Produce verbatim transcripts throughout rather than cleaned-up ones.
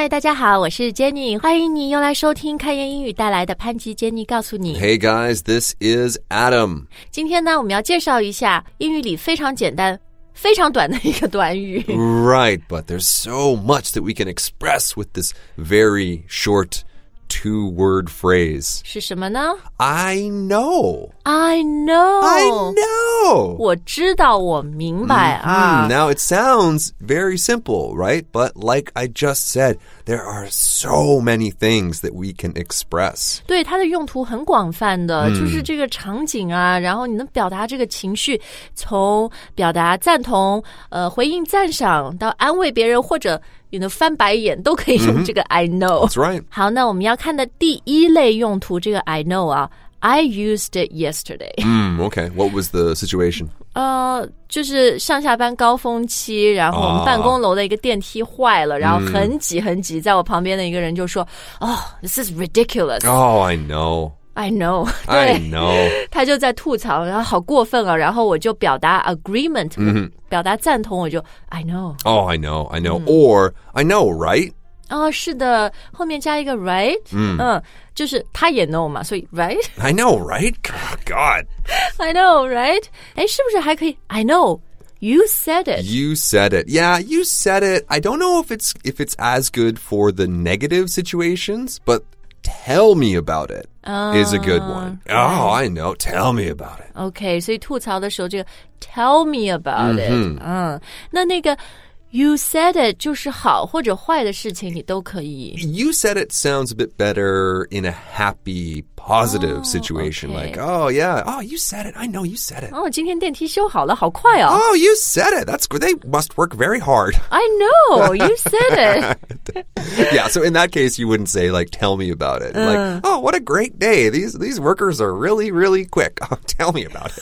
大家好，我是 Jenny， 欢迎你又来收听开言英语带来的潘吉 Jenny 告诉你。 Hey guys, this is Adam. 今天呢，我们要介绍一下英语里非常简单非常短的一个短语。 Right, but there's so much that we can express with this very short two-word phrase. 是什么呢？ I know. I know. I know. 我知道，我明白啊。 Mm, now, it sounds very simple, right? But like I just said, there are so many things that we can express. 对，它的用途很广泛的，嗯，就是这个场景啊，然后你能表达这个情绪，从表达赞同、呃回应赞赏到安慰别人，或者you know, 翻白眼都可以用这个 I know. That's right. 好，那我们要看的第一类用途，这个 I know 啊 I used it yesterday. Mm, okay. What was the situation? 呃，就是上下班高峰期，然后我们办公楼的一个电梯坏了， uh, 然后很挤很挤，在我旁边的一个人就说 Oh, this is ridiculous. Oh, I know. I know. I know. 他就在吐槽，然后好过分啊，然后我就表达 agreement，嗯，表达赞同，我就 I know. Oh, I know, I know. Or, I know, right? 哦，是的，后面加一个 right， 嗯，嗯，就是他也 know 嘛，所以 right。 I know, right? Oh, God. I know, right? 哎，是不是还可以 I know, you said it. You said it. Yeah, you said it. I don't know if it's if it's as good for the negative situations, but tell me about it uh, is a good one. Oh, I know. Tell me about it. OK, 所以吐槽的时候这个 tell me about it. 嗯，那那个You said it 就是好或者坏的事情你都可以。 You said it sounds a bit better in a happy, positive oh, situation. Okay. Like, oh, yeah. Oh, you said it. I know you said it. 哦，今天电梯修好了，好快哦。 Oh, you said it. That's good. They must work very hard. I know. You said it. Yeah, so in that case, you wouldn't say, like, tell me about it. Uh. Like, oh, what a great day. These these workers are really, really quick. Oh, tell me about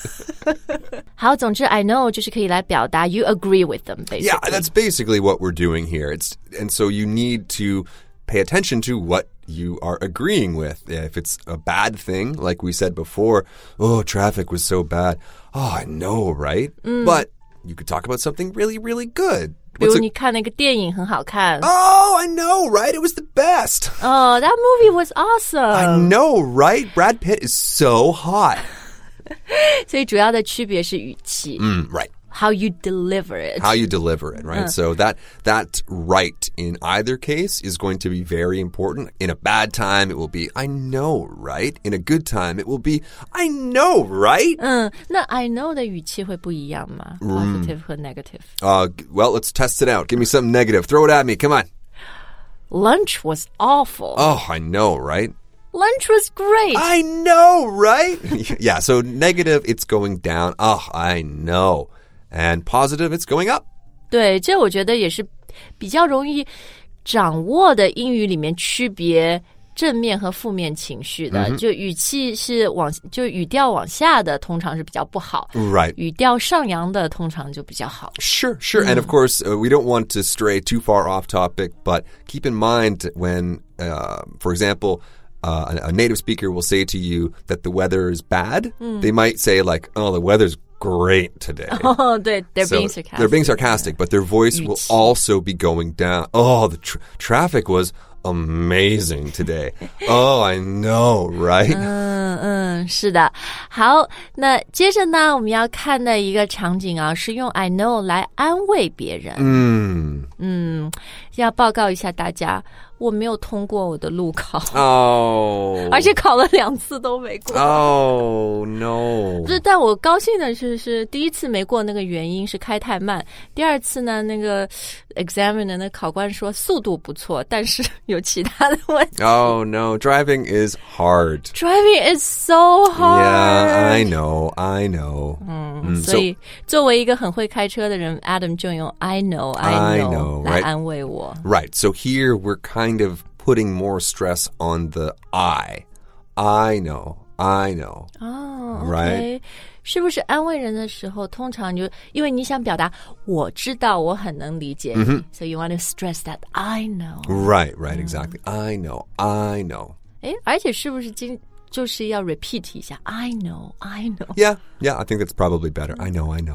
it. 好，总之 I know 就是可以来表达 you agree with them, basically. Yeah, that's basically what we're doing here. It's and so you need to pay attention to what you are agreeing with. If it's a bad thing, like we said before, oh, traffic was so bad. Oh, I know, right? Mm. But you could talk about something really, really good. 比如你看那个电影很好看。 Oh, I know, right? It was the best. Oh, that movie was awesome. I know, right? Brad Pitt is so hot. 所以主要的区别是语气。 Mm, right. How you deliver it. How you deliver it, right? Uh. So that that right in either case is going to be very important. In a bad time, it will be, I know, right? In a good time, it will be, I know, right? 嗯，那 I know 的语气会不一样吗？ Positive 和 negative. Uh, well, let's test it out. Give me something negative. Throw it at me. Come on. Lunch was awful. Oh, I know, right? Lunch was great. I know, right? Yeah, so negative, it's going down. Oh, I know. And positive, it's going up. 对，这我觉得也是比较容易掌握的英语里面区别正面和负面情绪的。 Mm-hmm. 就语气是往就语调往下的通常是比较不好。 Right. 语调上扬的通常就比较好。 Sure, sure. Mm. And of course, uh, we don't want to stray too far off topic, but keep in mind when, uh, for example, uh, a, a native speaker will say to you that the weather is bad. Mm. They might say like, oh, the weather's great today. Oh, 对, they're so being sarcastic. They're being sarcastic, but their voice will also be going down. Oh, the tra- traffic was amazing today. Oh, I know, right? 嗯嗯，是的。好，那接着呢，我们要看的一个场景啊，是用 I know 来安慰别人。嗯嗯，要报告一下大家，我没有通过我的路考。 哦， 而且考了两次都没过。 Oh no！ 不是，但我高兴的是，是第一次没过那个原因是开太慢，第二次呢，那个 examiner 的考官说速度不错，但是有其他的问题。 Oh no! Driving is hard. Driving is so hard. Yeah, I know, I know. 嗯，嗯所以作为一个很会开车的人 ，Adam 就用 I know, I know, I know 来安慰我。 Right. So here we're kind of putting more stress on the I. I know, I know. 哦 right? 是不是安慰人的时候，通常就因为你想表达我知道，我很能理解， mm-hmm. so you want to stress that I know. Right, right, exactly. I know, I know. 诶，而且是不是经就是要 repeat 一下 I know, I know. Yeah, yeah, I think that's probably better. I know, I know.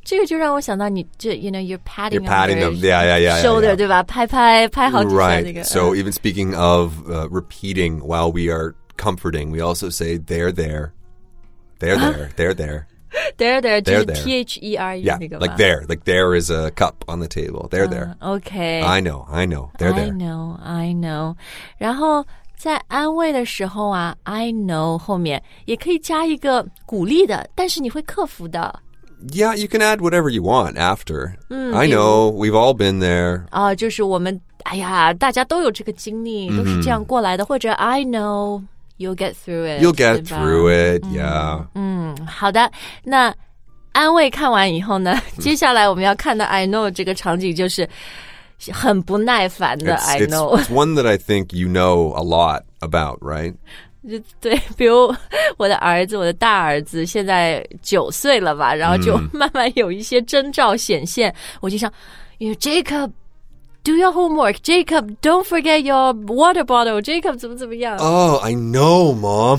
这个就让我想到你这 you know you're patting You're patting them. Yeah, yeah, yeah. shoulder, yeah, yeah. 对吧？拍拍拍好几下那个。 Right. So even speaking of uh, repeating while we are comforting, we also say there, there, there, there, there, there. There, there, 就是 there. T H E R E Yeah, 那个吧 like there, like there is a cup on the table. There, there. Okay. I know, I know. There, I there. know, I know. 然后在安慰的时候啊 I know 后面也可以加一个鼓励的，但是你会克服的。 Yeah, you can add whatever you want after. 嗯 I know, we've all been there. 啊，就是我们哎呀，大家都有这个经历，都是这样过来的，或者 I know you'll get through it. You'll get 对吧 through it, yeah. 嗯，好的。那安慰看完以后呢，接下来我们要看到 I know 这个场景就是很不耐烦的 It's, I it's, know it's one that I think you know a lot about, right? 就对，比如我的儿子，我的大儿子现在九岁了吧，然后就慢慢有一些征兆显现，我就想 You know, Jacob, do your homework. Jacob, don't forget your water bottle. Jacob 怎么怎么样 Oh, I know, Mom.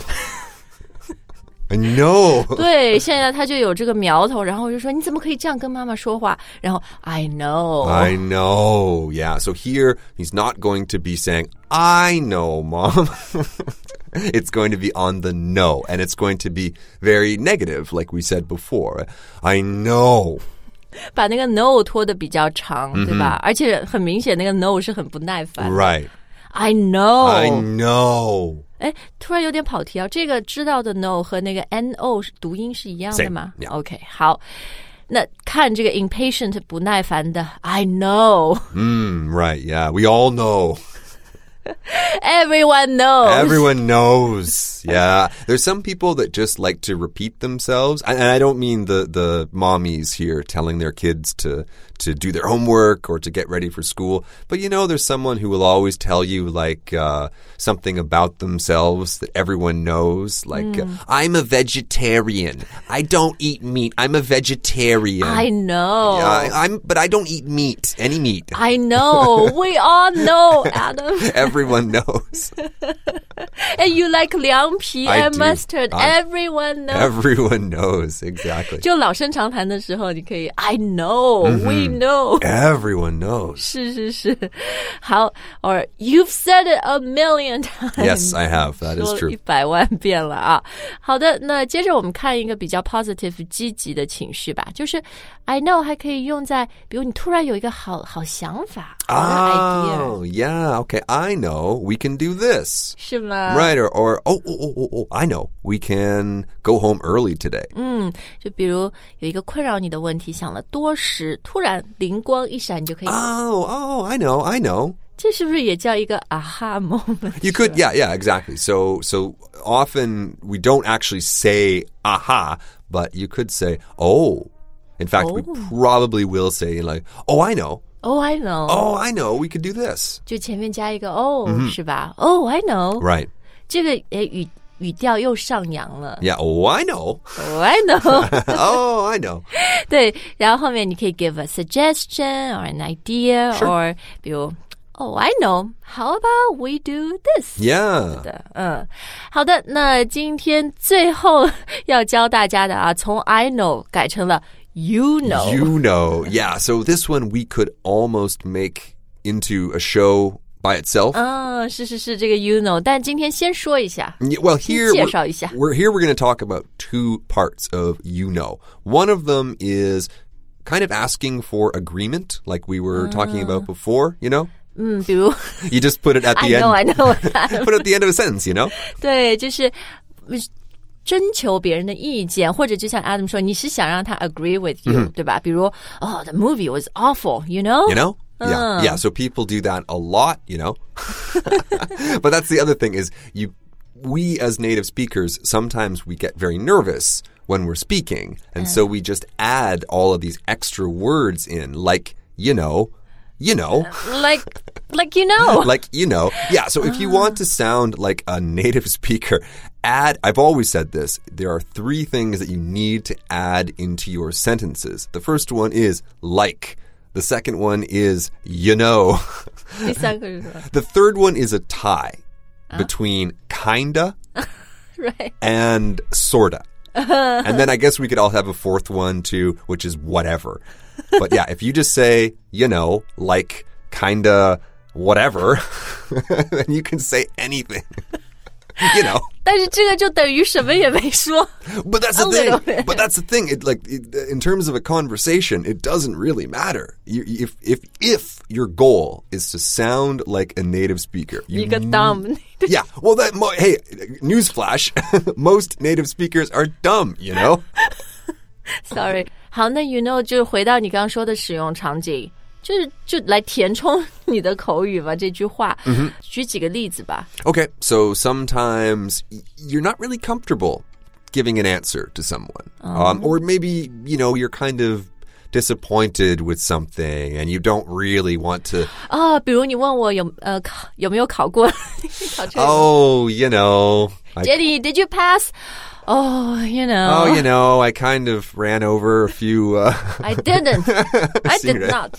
I know. 对，现在他就有这个苗头，然后我就说你怎么可以这样跟妈妈说话？然后 I know. I know. Yeah, so here he's not going to be saying, I know, Mom. It's going to be on the no, and it's going to be very negative, like we said before. I know. 把那个 no 拖得比较长，对吧？而且很明显，那个 no 是很不耐烦。 Right. I know. I know. 哎，突然有点跑题啊！这个知道的 no 和那个 no 读音是一样的吗 Same, yeah. ？OK， 好。那看这个 impatient 不耐烦的 I know. Mm, right, yeah. We all know. Everyone knows. Everyone knows. Yeah. There's some people that just like to repeat themselves. And I don't mean the, the mommies here telling their kids to, to do their homework or to get ready for school. But, you know, there's someone who will always tell you, like, uh, something about themselves that everyone knows. Like, mm. uh, I'm a vegetarian. I don't eat meat. I'm a vegetarian. I know. Yeah, I, I'm, but I don't eat meat. Any meat. I know. We all know, Adam. Everyone knows. And you like 凉皮 I and do. mustard. I, Everyone knows. Everyone knows, exactly. 就老生常谈的时候，你可以 I know, mm-hmm. we know. Everyone knows. 是是是，好 or you've said it a million times. Yes, I have. That is 说 true. 一百万遍了啊。好的，那接着我们看一个比较 positive 积极的情绪吧，就是 I know 还可以用在，比如你突然有一个好好想法，好的 idea. Oh, yeah. Okay, I know we can do this. 是吗 Right, or, or oh, oh, oh, oh, oh, I know we can go home early today. 嗯，就比如有一个困扰你的问题，想了多时，突然灵光一闪，你就可以 Oh, oh, I know, I know. 这是不是也叫一个 aha moment? You could, yeah, yeah, exactly. So, so often we don't actually say aha, but you could say, oh. In fact, oh. we probably will say like, oh, I know. Oh, I know. Oh, I know. We could do this. 就前面加一个 oh、mm-hmm. 是吧 ？Oh, I know. Right. 这个诶语语调又上扬了。 Yeah. Oh, I know. Oh, I know. Oh, I know. 对，然后后面你可以 give a suggestion or an idea、sure. or 比如 Oh, I know. How about we do this? Yeah. 的，嗯，好的。那今天最后要教大家的啊，从 I know 改成了 You know. You know. Yeah. So this one we could almost make into a show by itself. 嗯，是是是，这个 you know. 但今天先说一下。 Well, here 介绍一下。 We're, we're here. We're going to talk about two parts of you know. One of them is kind of asking for agreement, like we were talking about before. You know. 嗯，比如 You just put it at the I know, end. I know. Put it at the end of a sentence. You know. 对，就是征求别人的意见，或者就像 Adam 说，你是想让他 agree with you，、嗯、对吧？比如 Oh, the movie was awful, you know? You know? Yeah, yeah. So people do that a lot, you know. But that's the other thing is you, we as native speakers, sometimes we get very nervous when we're speaking, and uh. so we just add all of these extra words in, like you know, you know, uh, like like you know, like you know. Yeah. So if you want to sound like a native speaker, add. I've always said this. There are three things that you need to add into your sentences. The first one is like. The second one is, you know. The third one is a tie uh. between kinda right. and sorta. And then I guess we could all have a fourth one too, which is whatever. But yeah, if you just say, you know, like, kinda, whatever, then you can say anything. You know. 但是这个就等于什么也没说。 But that's the thing. But that's the thing. It, like, it, in terms of a conversation, it doesn't really matter. You, if if if your goal is to sound like a native speaker, you 一个 dumb. Yeah. Well, that hey, newsflash, most native speakers are dumb. You know. Sorry. 好，那 you know 就回到你刚刚说的使用场景。就是就来填充你的口语吧，这句话。Mm-hmm. 举几个例子吧。 Okay, so sometimes you're not really comfortable giving an answer to someone. Oh. Um, or maybe, you know, you're kind of disappointed with something and you don't really want to... 啊、oh, 比如你问我有呃考有没有考过考这个 Oh, you know... Jenny, did you pass? Oh, you know. Oh, you know, I kind of ran over a few... Uh, I didn't. I did not.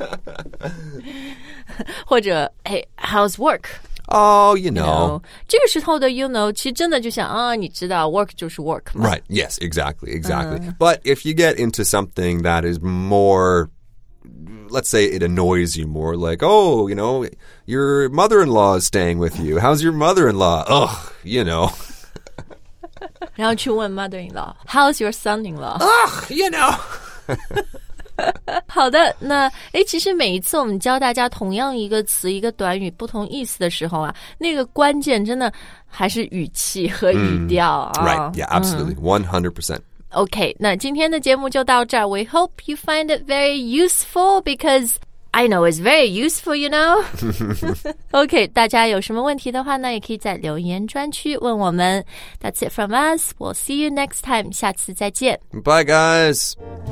或者 Hey, how's work? Oh, you know. You know. 这个时候的 you know 其实真的就像啊，你知道 work 就是 work 嘛。 Right, yes, exactly, exactly. Uh. But if you get into something that is more... Let's say it annoys you more, like, oh, you know, your mother-in-law is staying with you. How's your mother-in-law? Ugh, you know. 然后去问 mother-in-law, how's your son-in-law? Ugh, you know. 好的，那诶，其实每一次我们教大家同样一个词、一个短语不同意思的时候啊，那个关键真的还是语气和语调啊。 Mm, right, yeah, absolutely, one hundred percent.Okay, 那今天的节目就到这儿。We hope you find it very useful because I know it's very useful, you know. Okay, 大家有什么问题的话呢，也可以在留言专区问我们。That's it from us. We'll see you next time. 下次再见。 Bye, guys.